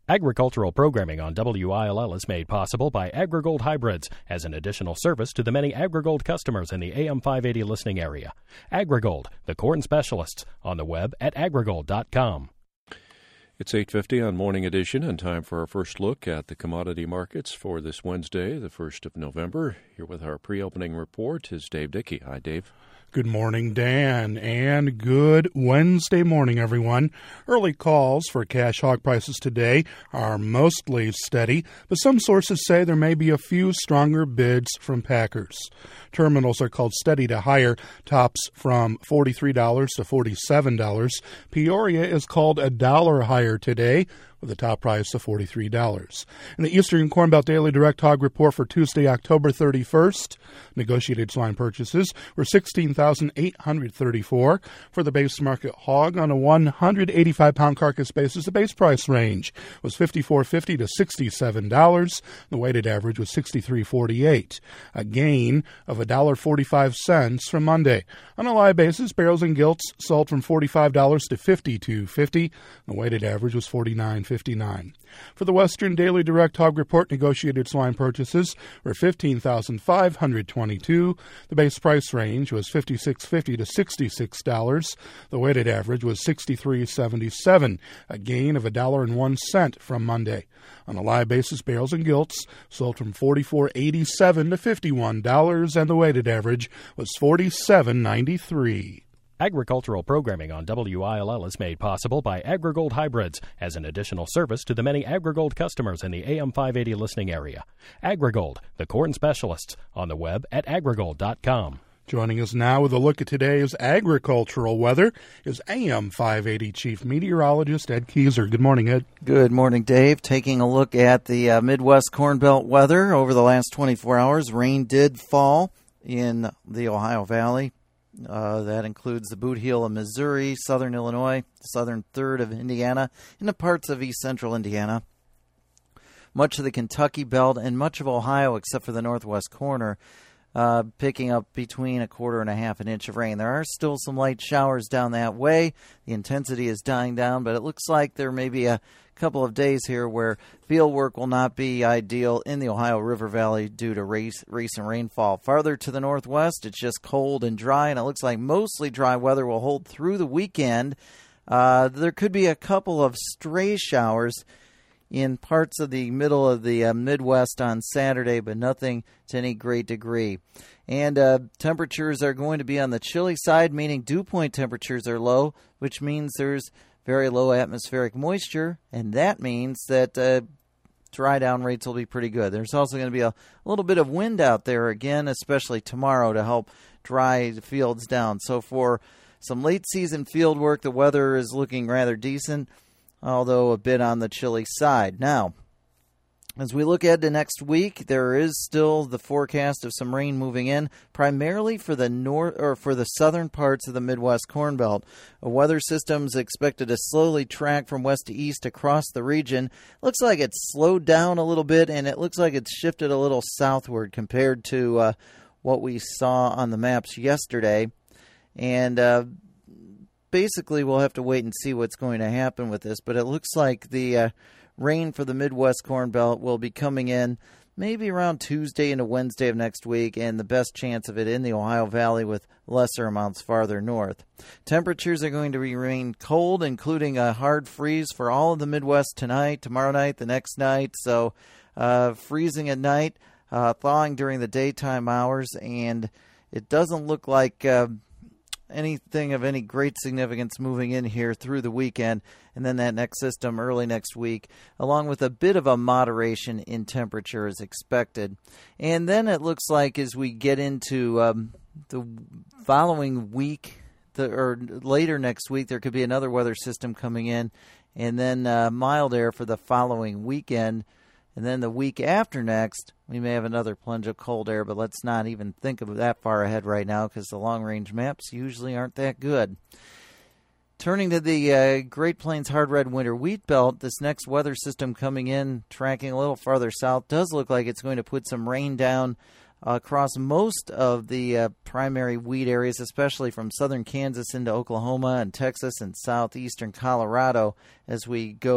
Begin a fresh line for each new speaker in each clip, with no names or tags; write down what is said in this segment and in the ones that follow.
Agricultural programming on WILL is made possible by AgriGold Hybrids as an additional service to the many AgriGold customers in the AM 580 listening area. AgriGold, the corn specialists, on the web at agrigold.com.
It's 8:50 on Morning Edition, and time for our first look at the commodity markets for this Wednesday, the 1st of November. Here with our pre-opening report is Dave Dickey. Hi, Dave.
Good morning, Dan, and good Wednesday morning, everyone. Early calls for cash hog prices today are mostly steady, but some sources say there may be a few stronger bids from packers. Terminals are called steady to higher, tops from $43 to $47. Peoria is called $1 higher today, with a top price of $43. In the Eastern Corn Belt Daily Direct Hog Report for Tuesday, October 31st, negotiated swine purchases were $16,834 for the base market hog. On a 185-pound carcass basis, the base price range was $54.50 to $67. The weighted average was $63.48, a gain of $1.45 from Monday. On a live basis, barrels and gilts sold from $45 to $52.50. The weighted average was $49.59. For the Western Daily Direct Hog Report, negotiated swine purchases were $15,522. The base price range was $56.50 to $66. The weighted average was $63.77, a gain of $1.01 from Monday. On a live basis, barrels and gilts sold from $44.87 to $51, and the weighted average was $47.93.
Agricultural programming on WILL is made possible by AgriGold Hybrids as an additional service to the many AgriGold customers in the AM 580 listening area. AgriGold, the corn specialists, on the web at agrigold.com.
Joining us now with a look at today's agricultural weather is AM 580 Chief Meteorologist Ed Keyser. Good morning, Ed.
Good morning, Dave. Taking a look at the Midwest Corn Belt weather over the last 24 hours, rain did fall in the Ohio Valley. That includes the Boot Heel of Missouri, southern Illinois, the southern third of Indiana, and the parts of east central Indiana. Much of the Kentucky belt and much of Ohio, except for the northwest corner, picking up between a quarter and a half an inch of rain. There are still some light showers down that way. The intensity is dying down, but it looks like there may be a couple of days here where field work will not be ideal in the Ohio River Valley due to recent rainfall. Farther to the northwest, it's just cold and dry, and it looks like mostly dry weather will hold through the weekend. There could be a couple of stray showers in parts of the middle of the Midwest on Saturday, but nothing to any great degree. And temperatures are going to be on the chilly side, meaning dew point temperatures are low, which means there's very low atmospheric moisture, and that means that dry down rates will be pretty good. There's also going to be a little bit of wind out there again, especially tomorrow, to help dry the fields down. So for some late season field work, the weather is looking rather decent, although a bit on the chilly side. Now, as we look ahead to next week, there is still the forecast of some rain moving in, primarily for the southern parts of the Midwest Corn Belt. A weather system is expected to slowly track from west to east across the region. Looks like it's slowed down a little bit, and it looks like it's shifted a little southward compared to what we saw on the maps yesterday. And basically, we'll have to wait and see what's going to happen with this, but it looks like the rain for the Midwest Corn Belt will be coming in maybe around Tuesday into Wednesday of next week, and the best chance of it in the Ohio Valley with lesser amounts farther north. Temperatures are going to remain cold, including a hard freeze for all of the Midwest tonight, tomorrow night, the next night. So freezing at night, thawing during the daytime hours, and it doesn't look like anything of any great significance moving in here through the weekend, and then that next system early next week, along with a bit of a moderation in temperature is expected. And then it looks like as we get into the following week, or later next week, there could be another weather system coming in, and then mild air for the following weekend. And then the week after next, we may have another plunge of cold air, but let's not even think of that far ahead right now because the long-range maps usually aren't that good. Turning to the Great Plains hard red winter wheat belt, this next weather system coming in, tracking a little farther south, does look like it's going to put some rain down across most of the primary wheat areas, especially from southern Kansas into Oklahoma and Texas and southeastern Colorado as we go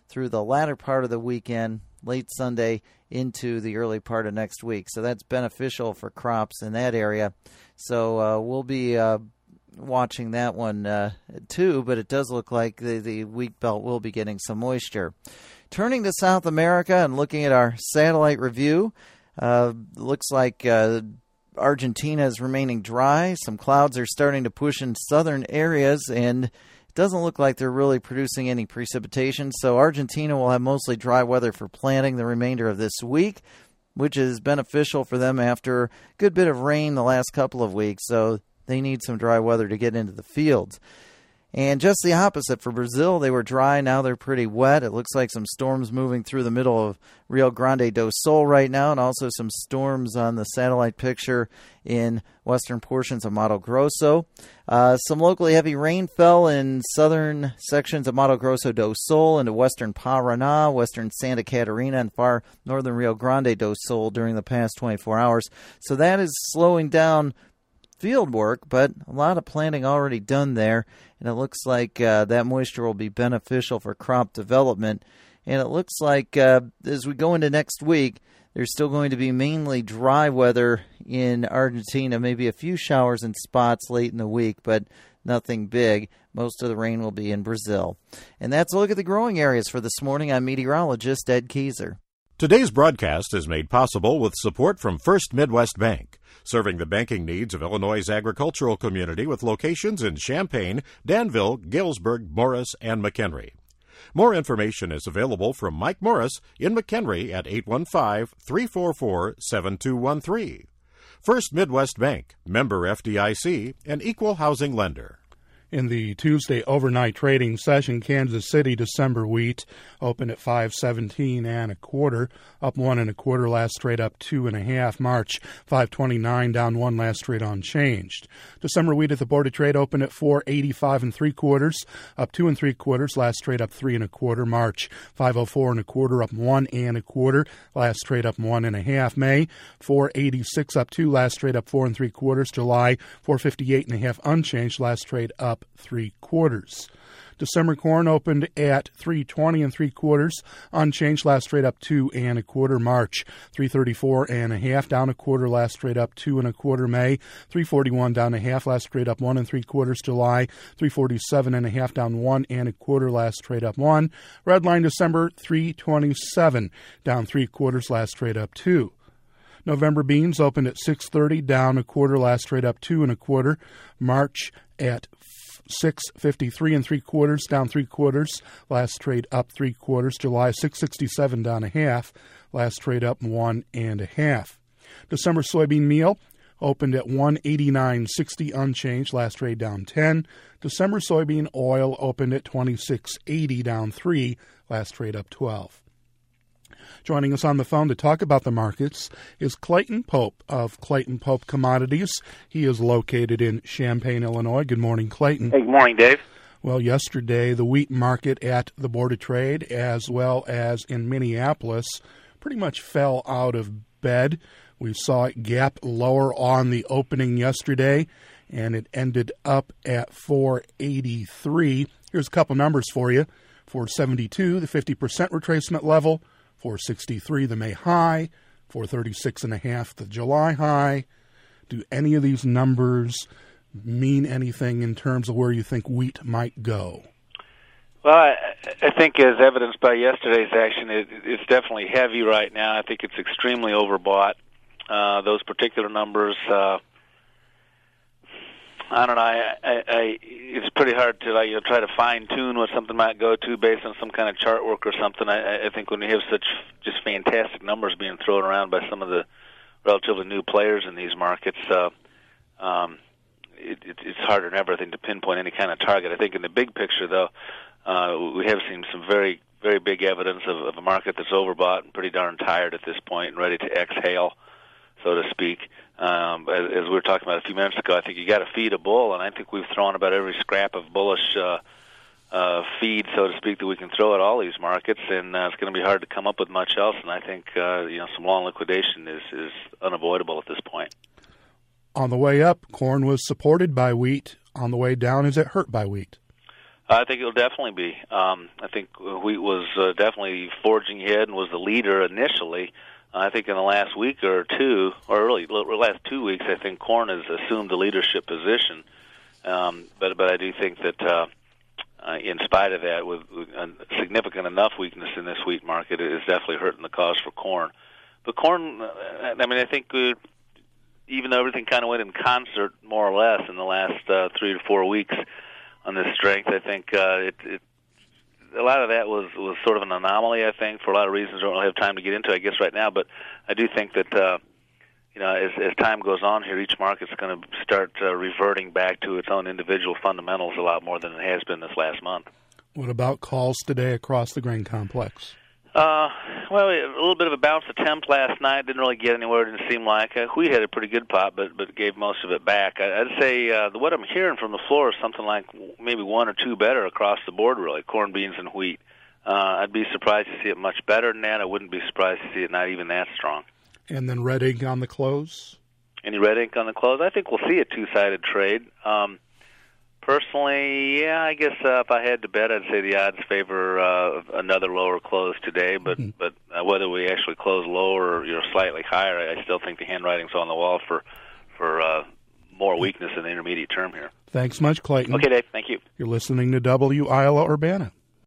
through the latter part of the weekend, late Sunday into the early part of next week. So that's beneficial for crops in that area. So we'll be watching that one too, but it does look like the wheat belt will be getting some moisture. Turning to South America and looking at our satellite review, looks like Argentina is remaining dry. Some clouds are starting to push in southern areas, and it doesn't look like they're really producing any precipitation. So Argentina will have mostly dry weather for planting the remainder of this week, which is beneficial for them after a good bit of rain the last couple of weeks. So they need some dry weather to get into the fields. And just the opposite for Brazil. They were dry. Now they're pretty wet. It looks like some storms moving through the middle of Rio Grande do Sul right now, and also some storms on the satellite picture in western portions of Mato Grosso. Some locally heavy rain fell in southern sections of Mato Grosso do Sul into western Paraná, western Santa Catarina, and far northern Rio Grande do Sul during the past 24 hours. So that is slowing down field work, but a lot of planting already done there, and it looks like that moisture will be beneficial for crop development. And it looks like as we go into next week, there's still going to be mainly dry weather in Argentina, maybe a few showers in spots late in the week, but nothing big. Most of the rain will be in Brazil. And that's a look at the growing areas for this morning. I'm meteorologist Ed Keyser.
Today's broadcast is made possible with support from First Midwest Bank, serving the banking needs of Illinois' agricultural community with locations in Champaign, Danville, Galesburg, Morris, and McHenry. More information is available from Mike Morris in McHenry at 815-344-7213. First Midwest Bank, member FDIC, an equal housing lender.
In the Tuesday overnight trading session, Kansas City December wheat opened at $5.17 1/4, up 1 1/4 last trade, up 2 1/2. March $5.29, down 1 last trade unchanged. December wheat at the Board of Trade opened at $4.85 3/4, up 2 3/4 last trade, up 3 1/4. March $5.04 1/4, up 1 1/4 last trade, up 1 1/2. May $4.86 up 2 last trade, up 4 3/4. July $4.58 1/2 unchanged last trade, up 3/4. December corn opened at $3.20 3/4, unchanged last trade, up 2 1/4. March $3.34 1/2, down 1/4 last trade, up 2 1/4. May $3.41 down 1/2 last trade, up 1 3/4. July $3.47 1/2, down 1 1/4 last trade, up 1. Red line December $3.27 down 3/4 last trade, up 2. November beans opened at $6.30, down 1/4 last trade, up 2 1/4. March at $6.53 3/4, down 3/4 last trade, up 3/4. July $6.67 down 1/2 last trade, up 1 1/2. December soybean meal opened at $189.60 unchanged last trade, down 10. December soybean oil opened at $26.80 down 3 last trade, up 12. Joining us on the phone to talk about the markets is Clayton Pope of Clayton Pope Commodities. He is located in Champaign, Illinois. Good morning, Clayton.
Hey, good morning, Dave.
Well, yesterday the wheat market at the Board of Trade, as well as in Minneapolis, pretty much fell out of bed. We saw it gap lower on the opening yesterday, and it ended up at $4.83. Here's a couple numbers for you. $4.72, the 50% retracement level. $4.63, the May high. $4.36 1/2, the July high. Do any of these numbers mean anything in terms of where you think wheat might go?
Well, I think as evidenced by yesterday's action, it's definitely heavy right now. I think it's extremely overbought. Those particular numbers, I don't know. It's pretty hard to try to fine tune what something might go to based on some kind of chart work or something. I think when you have such just fantastic numbers being thrown around by some of the relatively new players in these markets, it's harder than ever, I think, to pinpoint any kind of target. I think in the big picture, though, we have seen some very, very big evidence of a market that's overbought and pretty darn tired at this point and ready to exhale, so to speak. As we were talking about a few minutes ago, I think you got to feed a bull, and I think we've thrown about every scrap of bullish feed, so to speak, that we can throw at all these markets, and it's going to be hard to come up with much else. And I think some long liquidation is unavoidable at this point.
On the way up, corn was supported by wheat. On the way down, is it hurt by wheat?
I think it'll definitely be. I think wheat was definitely forging ahead and was the leader initially. I think in the last week or two, or really last 2 weeks, I think corn has assumed the leadership position. But I do think that in spite of that, with a significant enough weakness in this wheat market, it is definitely hurting the cause for corn. But corn, I think even though everything kind of went in concert more or less in the last 3 to 4 weeks on this strength, I think a lot of that was sort of an anomaly, I think, for a lot of reasons I don't really have time to get into, I guess, right now. But I do think that, as time goes on here, each market's going to start reverting back to its own individual fundamentals a lot more than it has been this last month.
What about calls today across the grain complex?
Well, a little bit of a bounce attempt last night. Didn't really get anywhere. Didn't seem like we had a pretty good pop, but gave most of it back. I'd say what I'm hearing from the floor is something like maybe 1 or 2 better across the board, really, corn, beans, and wheat. I'd be surprised to see it much better than that. I wouldn't be surprised to see it not even that strong.
And then red ink on the close?
Any red ink on the close? I think we'll see a two-sided trade. Personally, yeah, I guess if I had to bet, I'd say the odds favor another lower close today. But whether we actually close lower or slightly higher, I still think the handwriting's on the wall for more weakness in the intermediate term here.
Thanks much, Clayton.
Okay, Dave. Thank you.
You're listening to WILA Urbana.